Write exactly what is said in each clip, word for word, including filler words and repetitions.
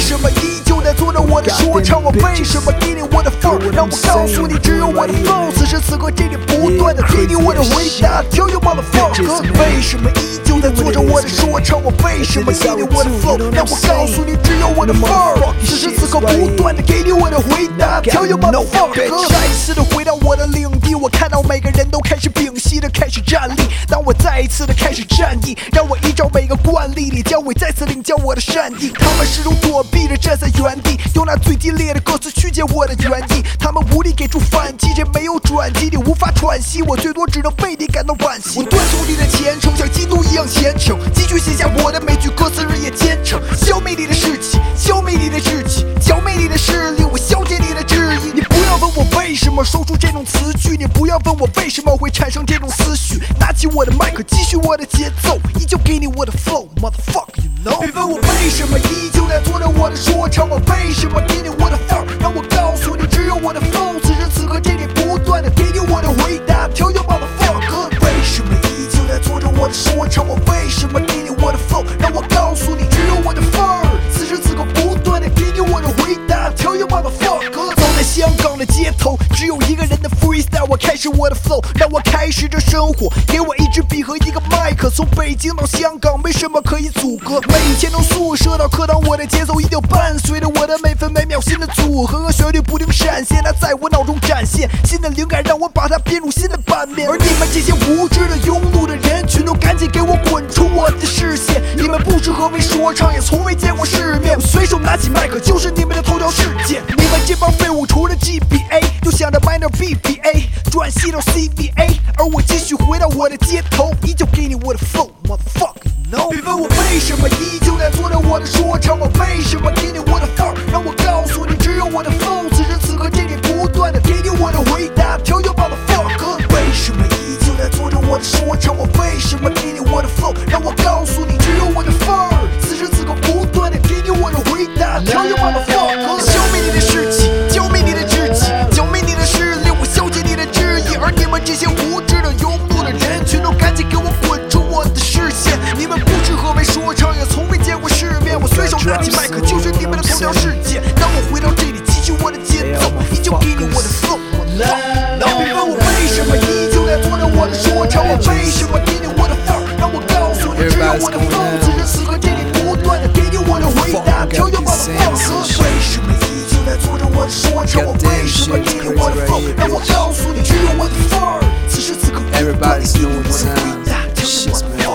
什么依旧在做着我的说唱？我为什么给你我的flow？让我告诉你，只有我的flow。此时此刻，这里不断的给你我的回答。Tell you motherfucker，为什么依旧在做着我的说唱？我为什么给你我的flow？让我告诉你，只有我的flow。此时此刻，不断的给你我的回答。Tell you motherfucker，再一次的回到我的领地，我看到每个人都开始屏息的开始站立。当我再一次的开始战役，让我依照每个惯例，李教委再次领教我的善意。他们始终躲避着站在原地，用那最激烈的歌词曲解我的原意。他们无力给出反击，这没有转机，你无法喘息，我最多只能为你感到惋惜。我敦促你的虔诚，像基督一样虔诚，继续写下我的每句歌词，日夜兼程，消灭你的士气，消灭你的志气，消灭你的势力，我消解你的质疑。你不要问我为什么说出这种词句，你不要问我为什么会产生这种思绪。拿起我的麦克，继续我的节奏，依旧给你我的 flow， motherfucker you know。别问我为什么依旧在做着我的说唱，我为什么给你我的 flow？ 让我告诉你，只有我的 flow。此时此刻，这里不断的给你我的回答。Tell you motherfucker， 为什么依旧在做着我的说唱？我为什么给你我的 flow？ 让我告诉你，只有我的 flow。此时此刻，不断的给你我的回答。Tell you motherfucker， 走在香港的街头，只有一个人的 freestyle， 我开始我的 flow， 让我开始这生活。给我一支笔和一个麦克，从北京到香港，没什么可以阻隔。每天从宿舍到课堂，我的节奏一定伴随着我的每分每秒新的组合和旋律不停闪现，它在我脑中展现新的灵感，让我把它编入新的版面。而你们这些无知的庸碌的人群，都赶紧给我滚出我的视线！你们不知何为说唱，也从未见过世面。我随手拿起麦克，就是你们的头条事件。你们这帮废物，除了 G B A， 就想着 minor B B A， 转系到 C V A， 而我继续回到我的街头，依旧给你我的 flow， motherfucker you know。别问我为什么依旧在做着我的说唱，我为什么给你我的 flow？ 让我告诉你，只有我的 flow。此时此刻，这里不断的给你我的回答。Tell you motherfucker， 为什么依旧在做着我的说唱？我为什么给你我的 flow？ 让我告诉你，只有我的 flow。此时此刻，不断的给你我的回答。Tell you motherfucker， 消灭你的士气，消灭你的志气，消灭你的势力，我消解你的质疑。而你们这些无知的庸碌的人群，都赶紧给我滚出我的视线！你们不知何为说唱，也从未见过世面。我随手拿起麦克，就是你们的头条事件。当我回到这里，继续我的节奏，依旧给你我的 flow。别问我为什么依旧在做着我的说唱，我为什么给你我的 flow？ 让我告诉你，只有我的 flow。此时此刻，这里不断的给你我的回答。Tell you motherfucker， 为什么依旧在做着我的说唱？我为什么给你我的 flow？ 让我告诉你，只有我的 flow。此时此刻，不断的给你我的回答。Tell you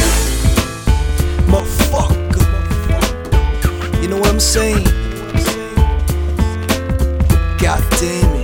motherfucker， You know what I'm saying? God damn it.